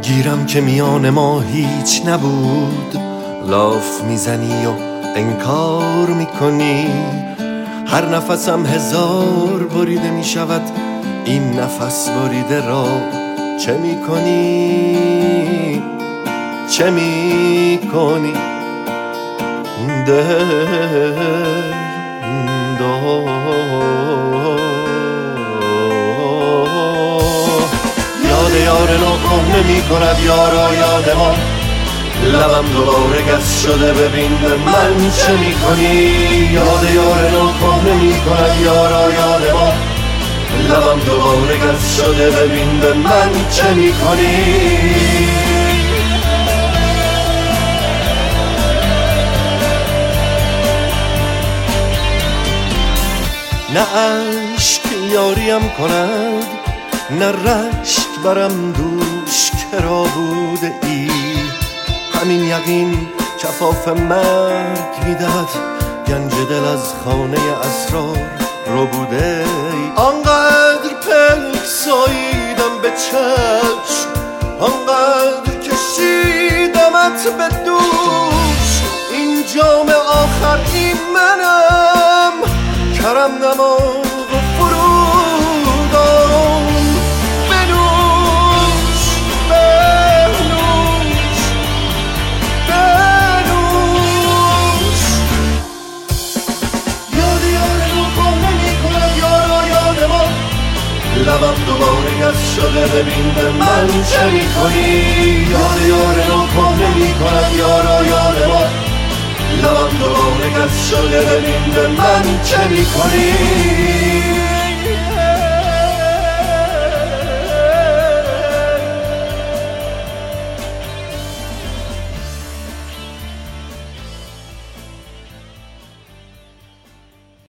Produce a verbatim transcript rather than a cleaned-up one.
گیرم که میان ما هیچ نبود، لاف میزنی و انکار میکنی. هر نفسم هزار بریده میشود، این نفس بریده را چه میکنی؟ چه میکنی؟ دل یاد یار ناکهنه میکند یارا یاد ما. لبم دوباره گس شده، ببین به من چه میکنی؟ یاد یار ناکهنه میکند یارا یاد ما. لبم دوباره گس شده، ببین به من چه میکنی؟ نه عشق یاریم کند، نه رشک برم دوش کرا بوده ای. همین یقین کفاف مرگ میدهد، گنج دل از خانه اسرار رو بوده ای. آنقدر پلک ساییدم به چشم، آنقدر کشیدمت به دوش. این جام آخر این منم، کرم دماغ فرودم. بنوش بنوش بنوش. یاد یار ناکهنه میکند یارا یاد ما. لبم دوباره گس شده، ببین به من چه میکنی؟ یاد یار ناکهنه میکند یارا یاد ما. لبم دوباره گس شده، ببین به من چه میکنی؟